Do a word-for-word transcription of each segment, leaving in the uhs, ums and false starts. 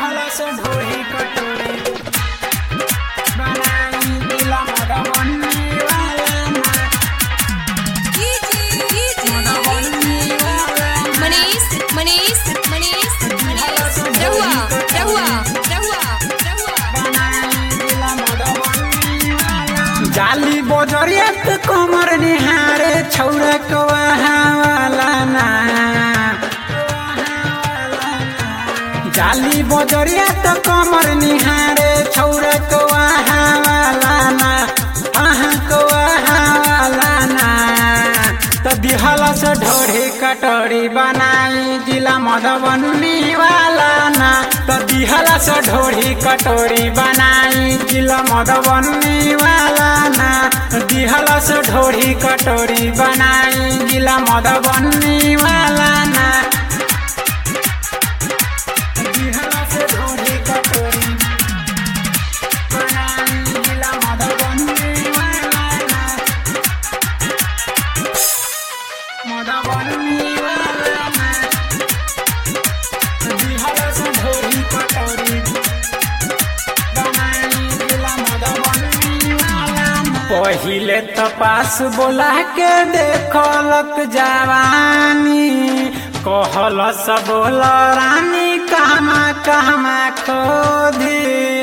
दिहला से ढोरी कटोरी बनाई जिला मधुबनी वाला ना मनीष मनीष मनीष रहुआ रहुआ रहुआ जाली बोजरिया तो कमर निहारे छौरा कवाला ना जाली बोजरिया तो कमर निहारे छौरा कवाला ना आहा कवाला ना तो दिहला से ढोरी कटोरी बनाई जिला मधुबनी वाला ना तो दिहला से ढोरी कटोरी बनाई जिला मधुबनी वाला ना दिहला से ढोरी कटोरी बनाई जिला मधुबनी वाला ना दिहला से ढोरी कटोरी बनाई जिला मधुबनी वाला ना मधुबनी वाला ना दिहला से ढोरी कटोरी बनाई जिला मधुबनी वाला ना पहिले तपास बोला के देखलक जवानी कहल सब बोल रानी कहमा कहमा खोदी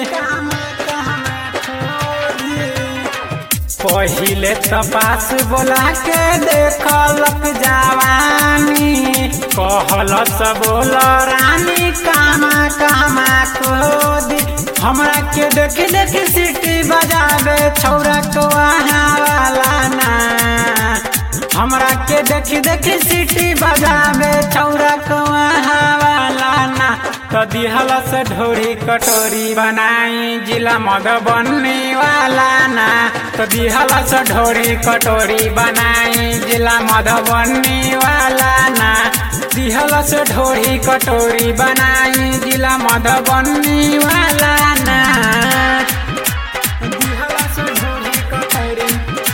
पहिले तपास बोला के देखलक जवानी कहल सब बोल रानी कहमा कहमा खोदी हमरा के देखी देखी सीटी बजावे छौरा वाला ना हमरा के देखी देखी सीटी बजावे छौरा वाला ना तो दिहला से ढोरी कटोरी बनाई जिला मधुबनी वाला ना तो दिहला से ढोरी कटोरी बनाई जिला मधुबनी वाला ना दिहला से ढोरी कटोरी बनाई जिला मधुबनी वाला ना दिहला से ढोरी कटोरी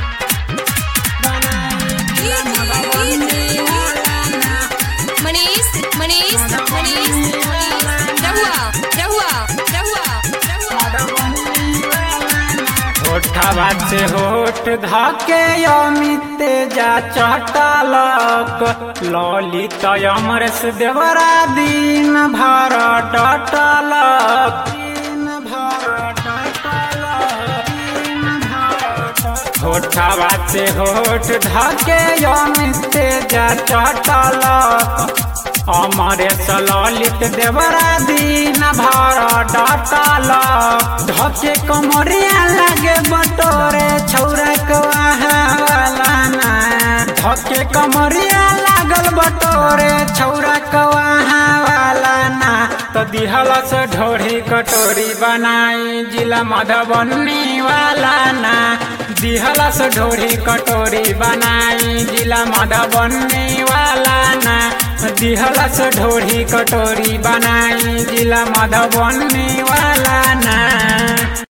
मनीष मनीष मनीष रहुआ रहुआ रहुआ होठवा से होठ धके अमित जा चटलक ललित अमरेश देवरा दिन भर डटलक दिन भर डटलक होठवा से होठ धके अमित जा चटलक अमरेश ललित देवरा दिन भर डटलक धके कमरिया लगे बटोरे छौरा वाला ना धके कमरिया लागल बटोरे छौरा वाला ना तो दिहला से ढोरी कटोरी बनाई जिला मधुबनी वाला ना दिहला से ढोरी कटोरी बनाई जिला मधुबनी वाला ना दिहला से ढोरी कटोरी बनाई जिला मधुबनी वाला ना।